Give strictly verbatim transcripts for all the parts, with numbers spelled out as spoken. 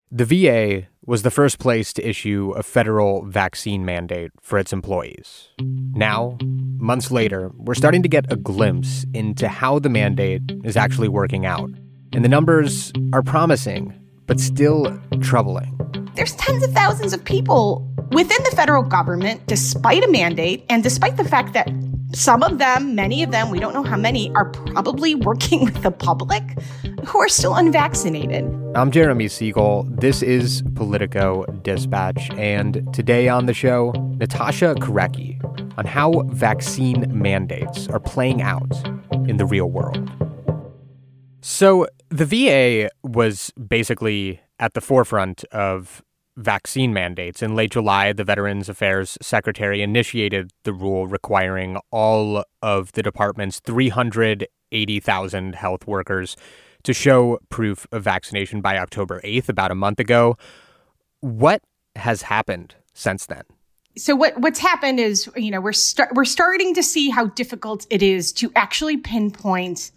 The V A was the first place to issue a federal vaccine mandate for its employees. Now, months later, we're starting to get a glimpse into how the mandate is actually working out. And the numbers are promising, but still troubling. There's tens of thousands of people within the federal government, despite a mandate, and despite the fact that some of them, many of them, we don't know how many, are probably working with the public, who are still unvaccinated. I'm Jeremy Siegel. This is Politico Dispatch. And today on the show, Natasha Korecki on how vaccine mandates are playing out in the real world. So the V A was basically at the forefront of vaccine mandates. In late July, the Veterans Affairs Secretary initiated the rule requiring all of the department's three hundred eighty thousand health workers to show proof of vaccination by October eighth, about a month ago. What has happened since then? So what what's happened is, you know, we're start, we're starting to see how difficult it is to actually pinpoint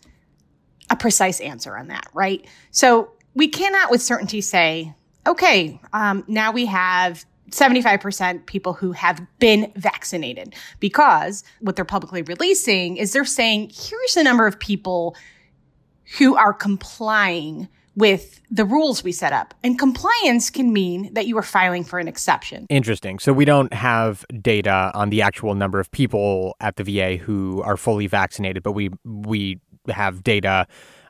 a precise answer on that, right? So we cannot with certainty say, okay, um, now we have seventy-five percent people who have been vaccinated, because what they're publicly releasing is they're saying, here's the number of people who are complying with the rules we set up. And compliance can mean that you are filing for an exception. Interesting. So we don't have data on the actual number of people at the V A who are fully vaccinated, but we we have data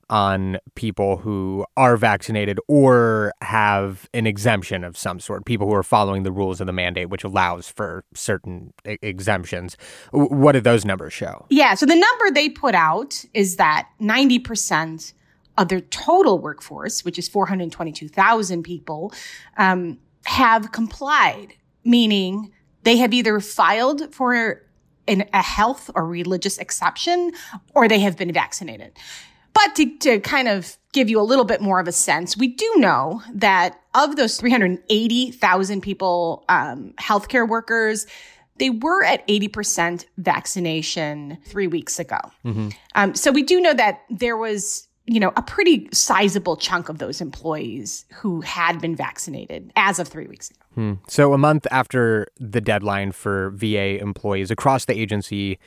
on people who are vaccinated or have an exemption of some sort, people who are following the rules of the mandate, which allows for certain e- exemptions. What do those numbers show? Yeah, so the number they put out is that ninety percent of their total workforce, which is four hundred twenty-two thousand people, um, have complied, meaning they have either filed for an, a health or religious exception, or they have been vaccinated. But to, to kind of give you a little bit more of a sense, we do know that of those three hundred eighty thousand people, um, healthcare workers, they were at eighty percent vaccination three weeks ago. Mm-hmm. Um, so we do know that there was, you know, a pretty sizable chunk of those employees who had been vaccinated as of three weeks ago. Hmm. So a month after the deadline for V A employees across the agency,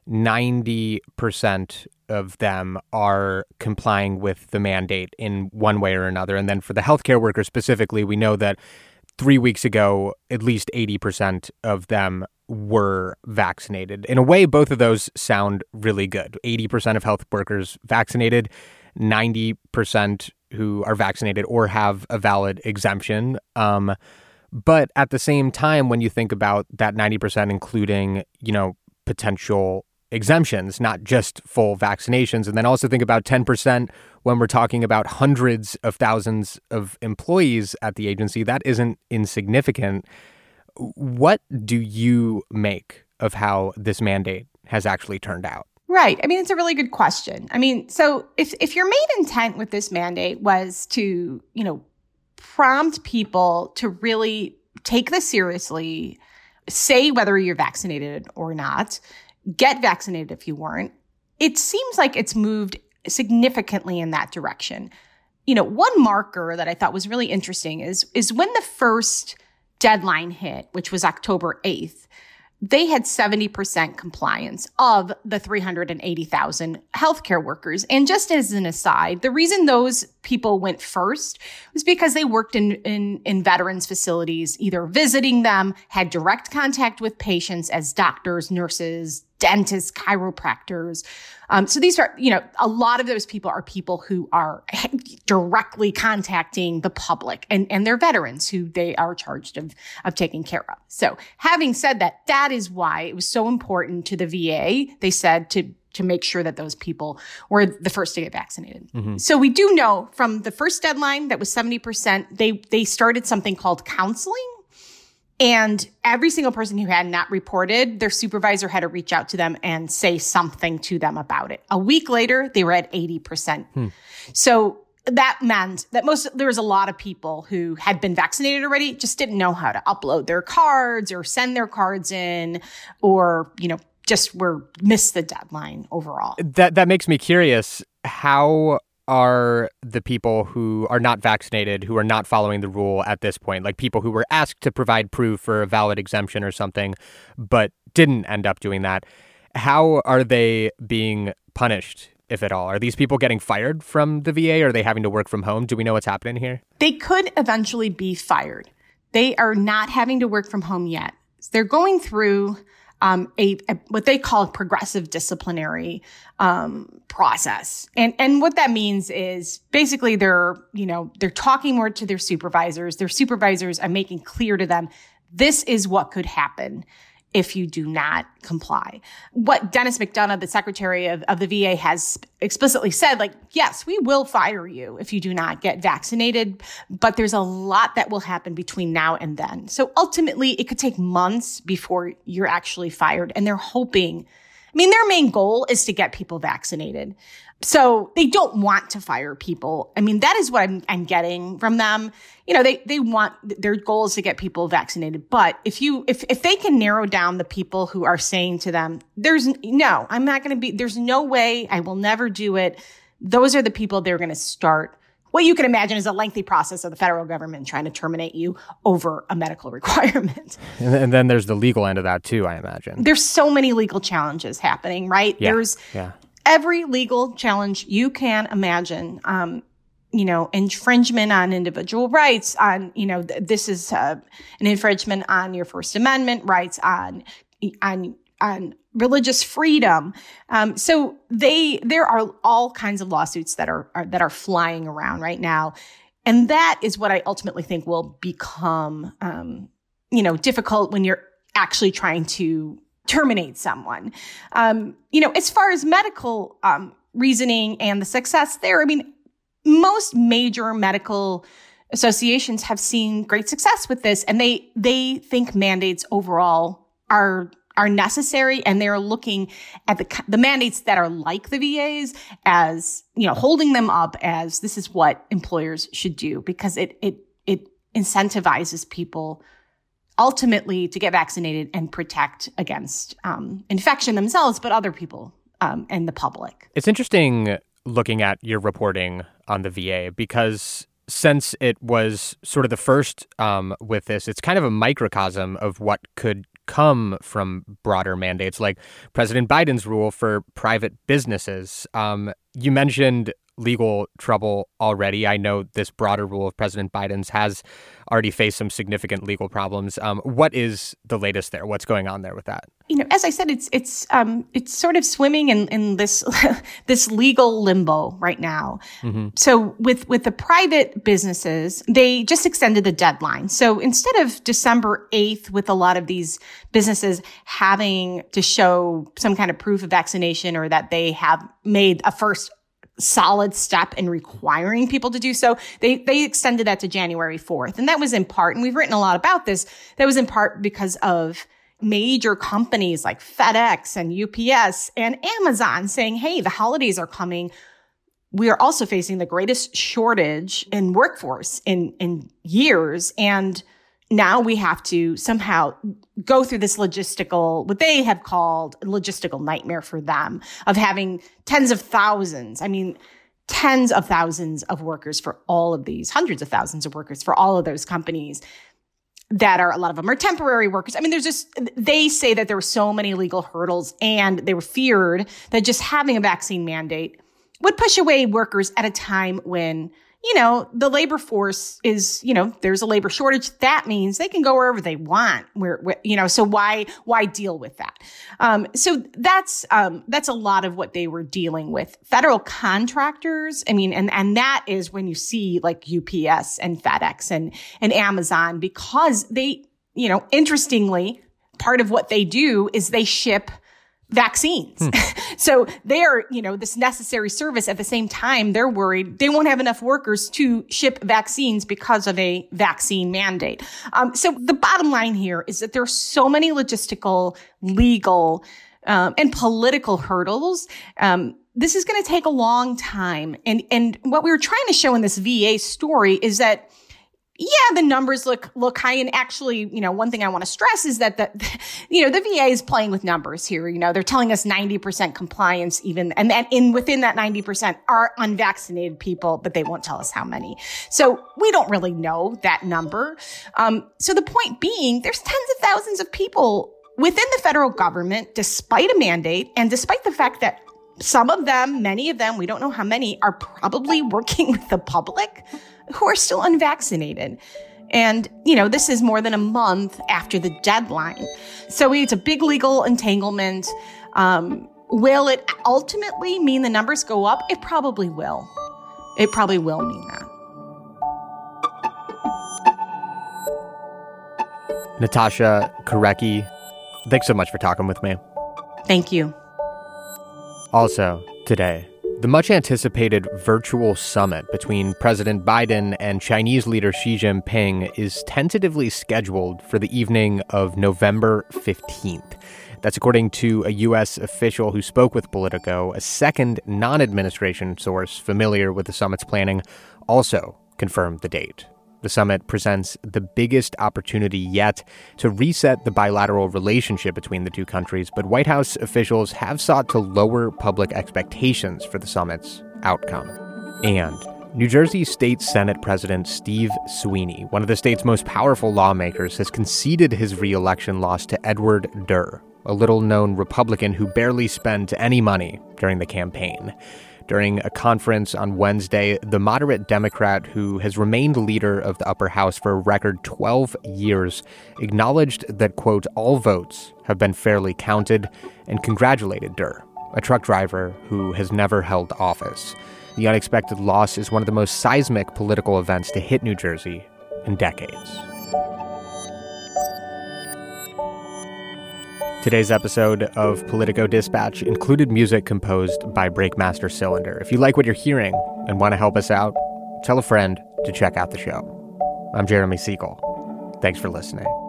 ninety percent of them are complying with the mandate in one way or another. And then for the healthcare workers specifically, we know that three weeks ago, at least eighty percent of them were vaccinated. In a way, both of those sound really good. eighty percent of health workers vaccinated, ninety percent who are vaccinated or have a valid exemption. Um, but at the same time, when you think about that ninety percent, including, you know, potential exemptions, not just full vaccinations. And then also think about ten percent when we're talking about hundreds of thousands of employees at the agency. That isn't insignificant. What do you make of how this mandate has actually turned out? Right. I mean, it's a really good question. I mean, so if, if your main intent with this mandate was to, you know, prompt people to really take this seriously, say whether you're vaccinated or not, get vaccinated if you weren't, it seems like it's moved significantly in that direction. You know, one marker that I thought was really interesting is, is when the first deadline hit, which was October eighth, they had seventy percent compliance of the three hundred eighty thousand healthcare workers. And just as an aside, the reason those people went first was because they worked in, in, in veterans facilities, either visiting them, had direct contact with patients as doctors, nurses, dentists, chiropractors. Um, so these are, you know, a lot of those people are people who are directly contacting the public, and, and they're veterans who they are charged of, of taking care of. So having said that, that is why it was so important to the V A, they said, to to make sure that those people were the first to get vaccinated. Mm-hmm. So we do know from the first deadline that was seventy percent, they they started something called counseling. And every single person who had not reported, their supervisor had to reach out to them and say something to them about it. A week later, they were at eighty percent. Hmm. So that meant that most, there was a lot of people who had been vaccinated already, just didn't know how to upload their cards or send their cards in, or, you know, just were missed the deadline overall. That that makes me curious. How are the people who are not vaccinated, who are not following the rule at this point? Like people who were asked to provide proof for a valid exemption or something, but didn't end up doing that. How are they being punished, if at all? Are these people getting fired from the V A? Or are they having to work from home? Do we know what's happening here? They could eventually be fired. They are not having to work from home yet. They're going through um, a, a what they call a progressive disciplinary um, process, and and what that means is basically they're you know they're talking more to their supervisors. Their supervisors are making clear to them this is what could happen if you do not comply. What Dennis McDonough, the secretary of, of the V A, has explicitly said, like, yes, we will fire you if you do not get vaccinated, but there's a lot that will happen between now and then. So ultimately, it could take months before you're actually fired. And they're hoping, I mean, their main goal is to get people vaccinated. So they don't want to fire people. I mean, that is what I'm, I'm getting from them. You know, they, they want, their goal is to get people vaccinated. But if you, if, if they can narrow down the people who are saying to them, there's no, I'm not going to be, there's no way, I will never do it. Those are the people they're going to start. What you can imagine is a lengthy process of the federal government trying to terminate you over a medical requirement. And, and then there's the legal end of that too, I imagine. There's so many legal challenges happening, right? Yeah. There's, yeah. Every legal challenge you can imagine, um, you know, infringement on individual rights, on, you know, th- this is uh, an infringement on your First Amendment rights, on, on, on religious freedom. Um, so they, there are all kinds of lawsuits that are, are that are flying around right now. And that is what I ultimately think will become, um, you know, difficult when you're actually trying to terminate someone. Um, you know, as far as medical um, reasoning and the success there, I mean, most major medical associations have seen great success with this, and they they think mandates overall are are necessary, and they're looking at the the mandates that are like the V A's as, you know, holding them up as this is what employers should do, because it it it incentivizes people ultimately to get vaccinated and protect against um, infection themselves, but other people um, and the public. It's interesting looking at your reporting on the V A because since it was sort of the first um, with this, it's kind of a microcosm of what could come from broader mandates, like President Biden's rule for private businesses. Um, you mentioned legal trouble already. I know this broader rule of President Biden's has already faced some significant legal problems. Um, what is the latest there? What's going on there with that? You know, as I said, it's it's um, it's sort of swimming in, in this this legal limbo right now. Mm-hmm. So with with the private businesses, they just extended the deadline. So instead of December eighth, with a lot of these businesses having to show some kind of proof of vaccination or that they have made a first solid step in requiring people to do so, they they extended that to January fourth. And that was in part, and we've written a lot about this, that was in part because of major companies like FedEx and U P S and Amazon saying, hey, the holidays are coming. We are also facing the greatest shortage in workforce in, in years. And now we have to somehow go through this logistical, what they have called a logistical nightmare for them, of having tens of thousands, I mean, tens of thousands of workers for all of these, hundreds of thousands of workers for all of those companies that are, a lot of them are temporary workers. I mean, there's just, they say that there were so many legal hurdles, and they were feared that just having a vaccine mandate would push away workers at a time when, you know, the labor force is, you know, there's a labor shortage. That means they can go wherever they want. Where, where you know, so why why deal with that? Um, so that's um, that's a lot of what they were dealing with. Federal contractors, I mean, and and that is when you see like U P S and FedEx and and Amazon, because they, you know, interestingly, part of what they do is they ship vaccines. Hmm. So they're, you know, this necessary service. At the same time, they're worried they won't have enough workers to ship vaccines because of a vaccine mandate. Um, so the bottom line here is that there are so many logistical, legal, um, and political hurdles. Um, this is going to take a long time. And, and what we were trying to show in this V A story is that yeah, the numbers look look high. And actually, you know, one thing I want to stress is that the, you know, the V A is playing with numbers here. You know, they're telling us ninety percent compliance even, and then in within that ninety percent are unvaccinated people, but they won't tell us how many. So we don't really know that number. Um, so the point being, there's tens of thousands of people within the federal government, despite a mandate, and despite the fact that some of them, many of them, we don't know how many, are probably working with the public, who are still unvaccinated. And, you know, this is more than a month after the deadline. So it's a big legal entanglement. Um, will it ultimately mean the numbers go up? It probably will. It probably will mean that. Natasha Korecki, thanks so much for talking with me. Thank you. Also, today, the much-anticipated virtual summit between President Biden and Chinese leader Xi Jinping is tentatively scheduled for the evening of November fifteenth. That's according to a U S official who spoke with Politico. A second non-administration source familiar with the summit's planning also confirmed the date. The summit presents the biggest opportunity yet to reset the bilateral relationship between the two countries, but White House officials have sought to lower public expectations for the summit's outcome. And New Jersey State Senate President Steve Sweeney, one of the state's most powerful lawmakers, has conceded his re-election loss to Edward Durr, a little-known Republican who barely spent any money during the campaign. During a conference on Wednesday, the moderate Democrat, who has remained leader of the upper house for a record twelve years, acknowledged that, quote, all votes have been fairly counted, and congratulated Durr, a truck driver who has never held office. The unexpected loss is one of the most seismic political events to hit New Jersey in decades. Today's episode of Politico Dispatch included music composed by Breakmaster Cylinder. If you like what you're hearing and want to help us out, tell a friend to check out the show. I'm Jeremy Siegel. Thanks for listening.